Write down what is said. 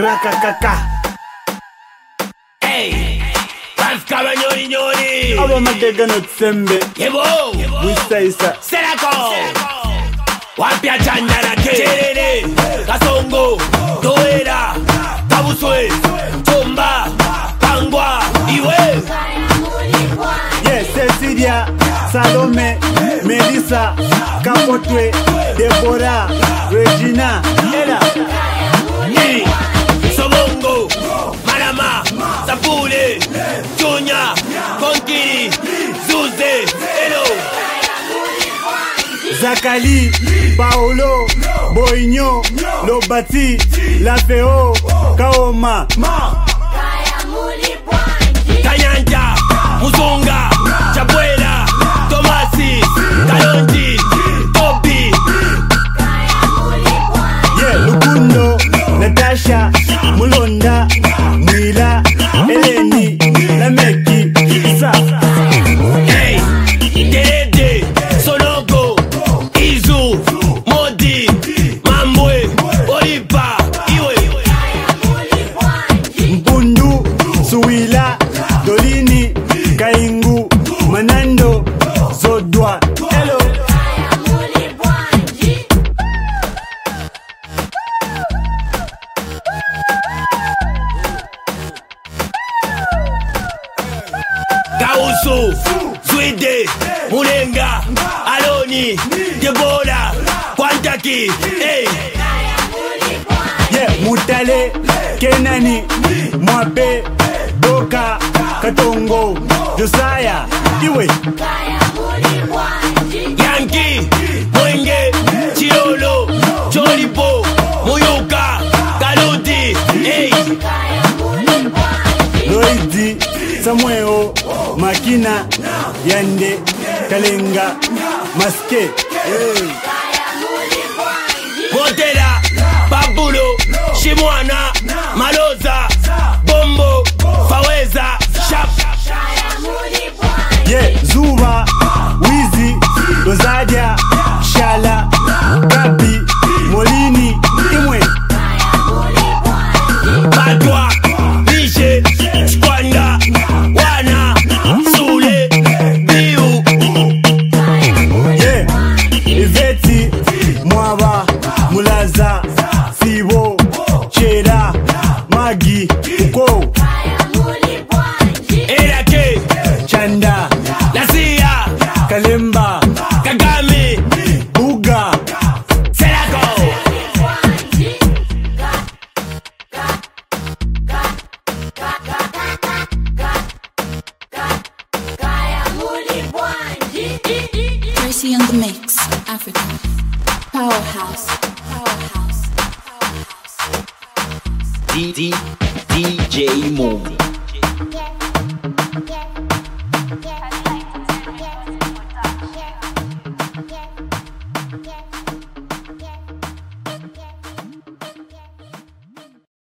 Rakakaka. Hey, Pascal Nyori Nyori. Aba matega no tsembe. Yebo. Wisaisa. Serako. Wapia chandana kelele. Kasongo. Toera. Kabuswe. Tomba. Kangwa. Iwe. Yes, Cecilia. Salome. Melissa. Kapotwe. Deborah. Regina. Ella. Hey. Sobongo. Marama. Sapule. Chunya. Konkiri. Zuze. Hello. Zakali, Paolo, Boigno, Lobati, Lafeo, Kaoma, Kanyanja, Muzunga, Chabuela, Tomasi, Kalonji, Tobi, yeah, Lukundo, Natasha, Mulonda, Mila, Eleni, Lameki, Isa. hey, Derede, Sonogo, Izu, Modi, Mambwe, Olipa, Iwe, Mbundu, Suwila, Dolini, Kaingu, Manando, Zodwa. Hello. Kausu, Zwide, Mulenga, Aloni, Debola, Kwantaki, hey, Yeah, Mutale, Kenani, Mwape, Boka, Katongo, Josiah, Iwe, Yankee, Mwenge, Chirolo, Cholipo, Muyuka, Kaluti, hey, Loidi, Samuel, Makina, Yande, Kalenga, Maske, hey. Botela, Babulo, Shimwana, Maloza, Bombo, Faweza, Shap, Yeah, Zuba, Wizi, Rosadia, Shala, Gabi, Molini, Imwe, Badwa, Bishe, Squanda, Wana, Sule, Biu, yeah, Iveti, Mwaba, Mulaza, Sibo, Chela, Magi, Uko, Erake, Chanda, Lasia, Kalemba, Kagame, Buga, Serako. Tracy on the mix, Africa. Powerhouse. DJ Mo.